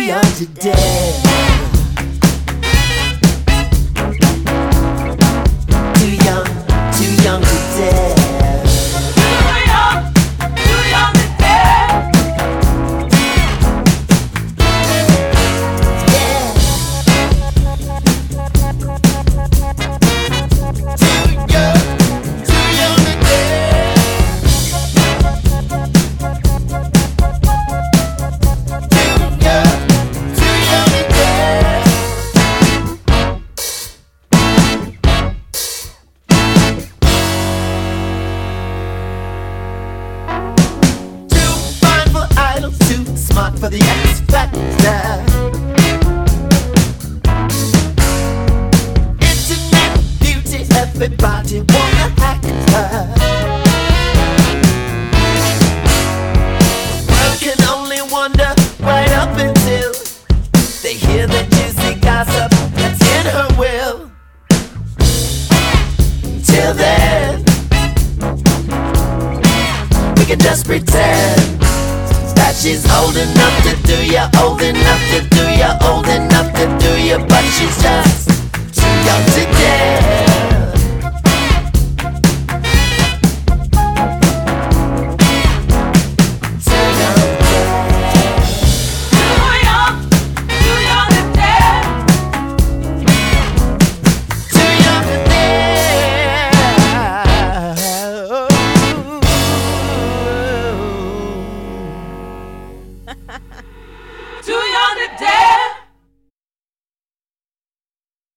young to dare. Too young to dare. Too smart for the X Factor. Internet beauty, everybody wanna hack her. World can only wonder right up until they hear the juicy gossip that's in her will. Till then, we can just pretend that she's old enough to do ya, old enough to do ya, old enough to do ya, but she's just too young to dare.